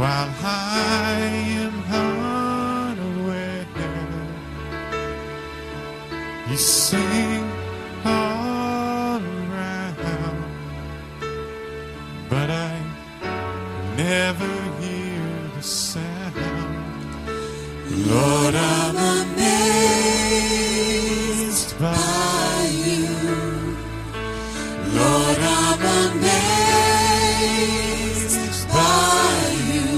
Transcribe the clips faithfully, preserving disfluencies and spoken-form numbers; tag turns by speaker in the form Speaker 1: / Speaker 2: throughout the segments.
Speaker 1: while I am unaware. You sing all around, but I never hear the sound. Lord, I'm amazed by you. Lord, I'm amazed by you.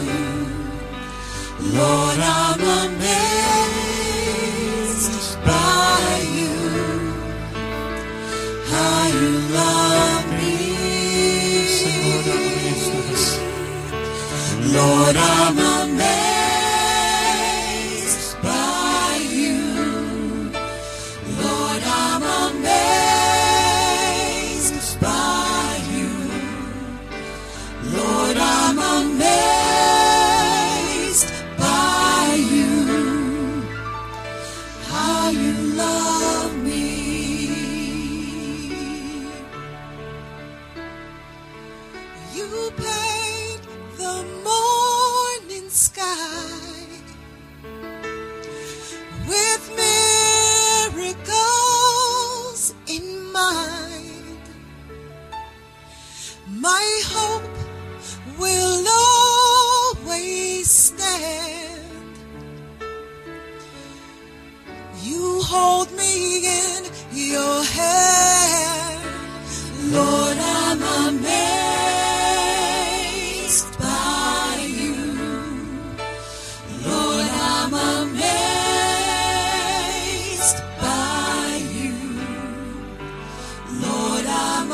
Speaker 1: Lord, I'm amazed by you. How you love me. Lord, I'm amazed by you. Lord, I'm amazed by you. Lord, I'm amazed by you. How you love me. You paint the morning sky with miracles in mind. My hope will always stand. You hold me in your hand. Lord, I'm amazed by you. Lord, I'm amazed by you. Lord, I'm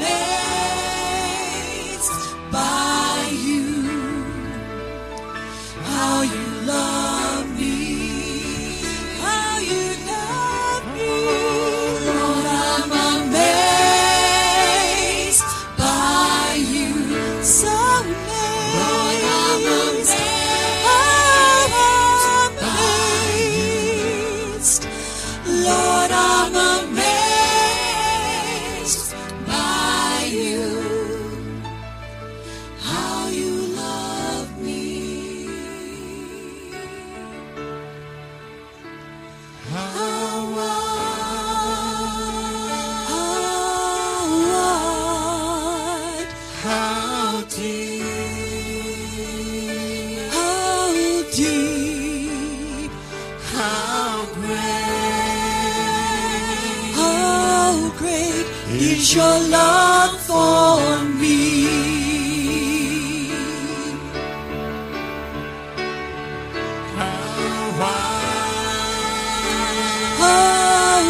Speaker 1: amazed by you. How you love me. How you love me. Lord, I'm amazed by you. So amazed. Lord, I'm amazed. Lord, I'm amazed by you. How you love me. How wide, how deep, how deep, how great, how great is your love for me. How wide, how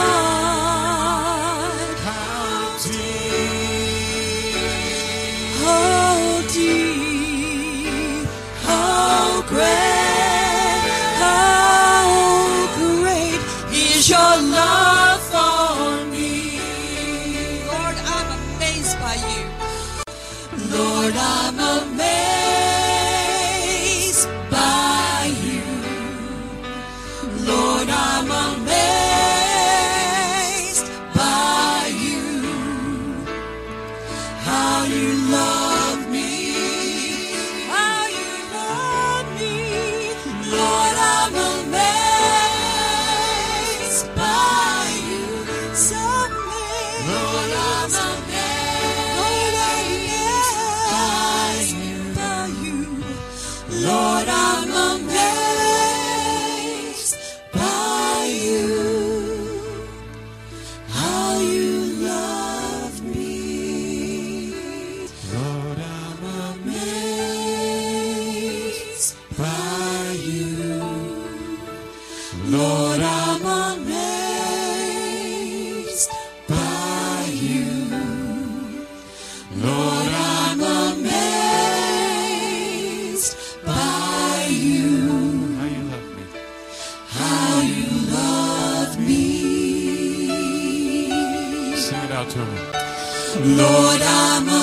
Speaker 1: wide, how deep, how deep, how great, how great is your love for me. Lord, I'm amazed by you. Lord, I'm amazed by you. Lord, I'm amazed by you. How you love me. How you love me. Lord, I'm amazed by you. So amazed. Lord, I'm amazed. Lord, I'm amazed by you. Lord, I'm amazed by you. How you love me. Lord, I'm amazed by you. Lord, I'm amazed by you. Lord, I'm amazed by you. How you love me. How you love me. Sing it out to him. Lord, I'm